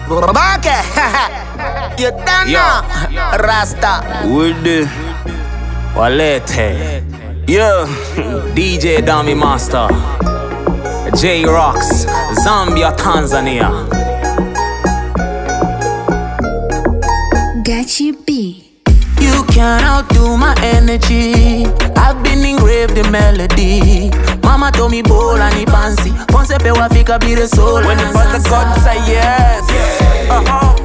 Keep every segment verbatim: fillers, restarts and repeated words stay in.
Babake, you done now, Rasta. With the Walete, yeah, D J Dummy Master, J-Rocks, Zambia, Tanzania. Gachi B. You can't outdo my energy. I've been engraved in melody. Mama told me bowl and he fancy. Ponce pe wafika be the soul. When the first God say yes, uh-huh.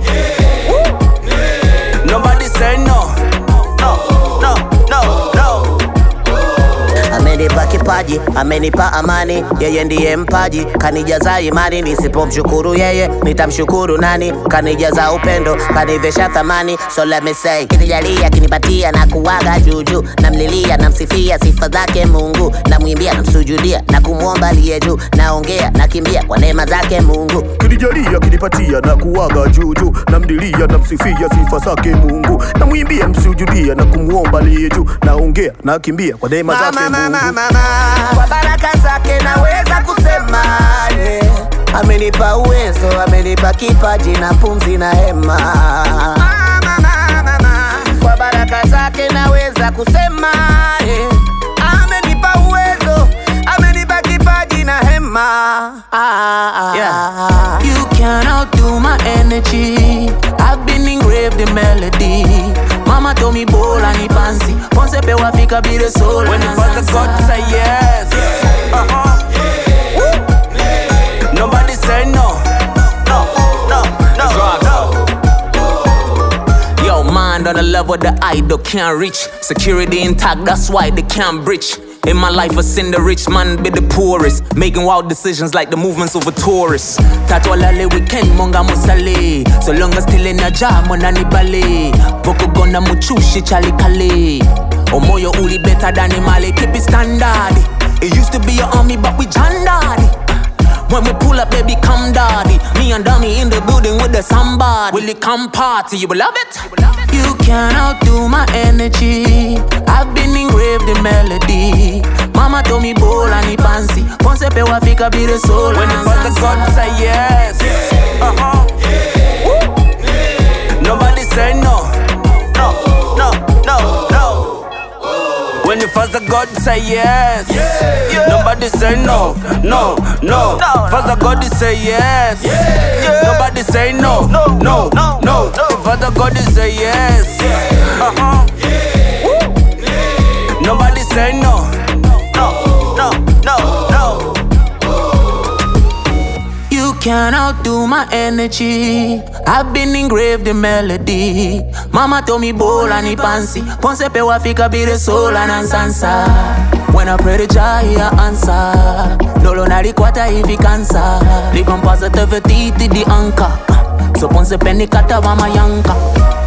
Nobody say no. No, no, no, no. Amenipa kipaji, amenipa amani. Yeye ndiye mpaji, kanijaza imani. Nisipomshukuru yeye, nitamshukuru nani? Kanijaza upendo, kanivesha thamani. So let me say, kinijalia, kinipatia na kuwaga juju. Namlilia, namsifia sifa zake Mungu. Namwimbia, namsujudia, na kumuomba aliye juu. Naongea, nakimbia kwa neema zake Mungu. Kinijalia, kinipatia na kuwaga juju. Namlilia, namsifia sifa zake Mungu. Namwimbia, namsujudia, na kumuomba aliye juu. Naongea, nakimbia kwa neema zake Mungu. Mama, mama, kwa baraka zake naweza kusema yeah. Amenipa uwezo, amenipa kipaji na pumzi na hema. Mama, mama, mama, kwa baraka zake naweza kusema yeah. Amenipa uwezo, amenipa kipaji na hema. Yeah. You can't outdo my energy. I've been engraved in melody. Mama told me bowl and he fancy. Ponce pe wafika be the soul. When the first God say yes, uh-huh. Nobody say no. No, no, no, no. Yo, mind on the level the idol can't reach. Security intact, that's why they can't breach. In my life, I've seen the rich man be the poorest, making wild decisions like the movements of a tourist. Tatwalale weekend monga musale, so long as still in a job monani bale. Voko gona muchushi chali kale. Omoyo uli better than imale, keep it standard. It used to be your army, but we jandad. When we pull up, baby, come daddy. Me and Dummy in the building with the somebody. Will it come party? You will love it? You can't outdo my energy. I've been engraved in melody. Mama told me bowl and he fancy. Ponce pe wafika be the soul. When the first God say yes, uh-huh. Nobody say no. No, no, no, no. When the first God say yes, yeah. Nobody say no, no, no. First God say yes, yeah. Nobody say no, no, no, no, no. First God say yes, uh-huh. Nobody say no, no, no, no, no. You can't outdo my energy. I've been engraved in melody. Mama told me bowl and he fancy. Ponce pe wafika be the soul and ansansa. When I pray to Jah, he a answer. Dolo na rikwata hivi cancer. Live on positivity to the anchor. So Ponce pe ni kata wa mayanka.